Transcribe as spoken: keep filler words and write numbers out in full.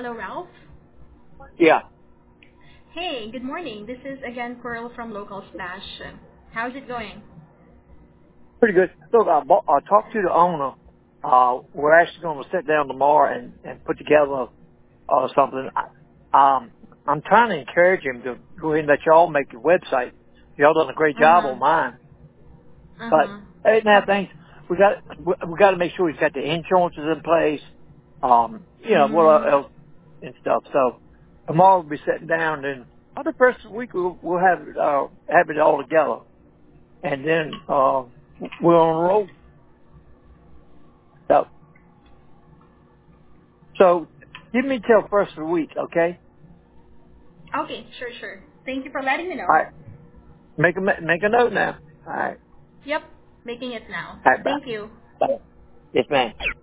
Hello, Ralph. Yeah, Hey, good morning. This is again Pearl from Local Splash. How's it going? pretty good. Look, I, bought, I talked to the owner. Uh, we're actually going to sit down tomorrow and, and put together uh, something. I, um, I'm trying to encourage him to go ahead and let y'all make your website. Y'all done a great job on Mhm. mine. But Mhm. other than that, Okay. things we got we, we got to make sure he's got the insurances in place. Um, you know what Mhm. else and stuff. So tomorrow we'll be sitting down, and other first week we'll, we'll have it, uh, have it all together, and then uh, we're on a roll. So, so give me till first of the week, okay? Okay. Sure. Sure. Thank you for letting me All know. right. Make a make a note now. All right. Yep. Making it now. All right. Bye. Thank you. Bye. Yes, ma'am.